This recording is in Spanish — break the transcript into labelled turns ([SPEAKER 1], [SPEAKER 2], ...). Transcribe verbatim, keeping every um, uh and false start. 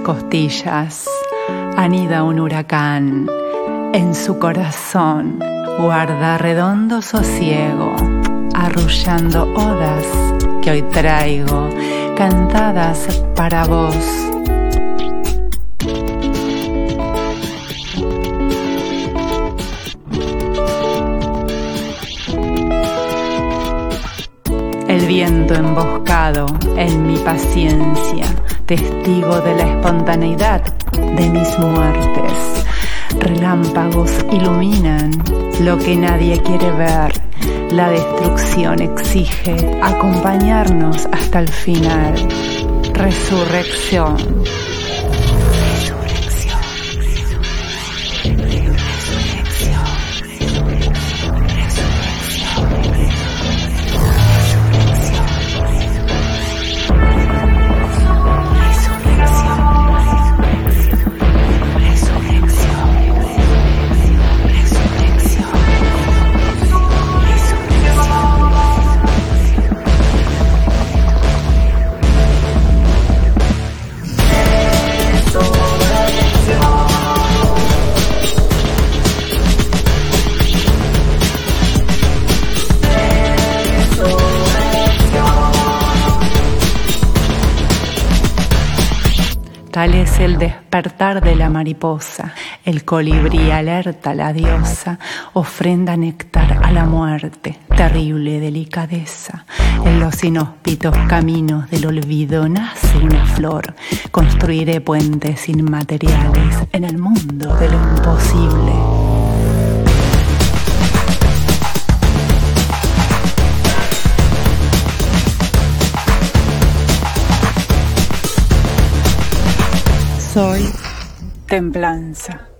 [SPEAKER 1] costillas anida un huracán, en su corazón guarda redondo sosiego, arrullando odas que hoy traigo, cantadas para vos. El viento emboscado en mi paciencia, testigo de la espontaneidad de mis muertes. Relámpagos iluminan lo que nadie quiere ver. La destrucción exige acompañarnos hasta el final. Resurrección. Tal es el despertar de la mariposa, el colibrí alerta a la diosa, ofrenda néctar a la muerte, terrible delicadeza. En los inhóspitos caminos del olvido nace una flor, construiré puentes inmateriales en el mundo de lo imposible. Soy templanza.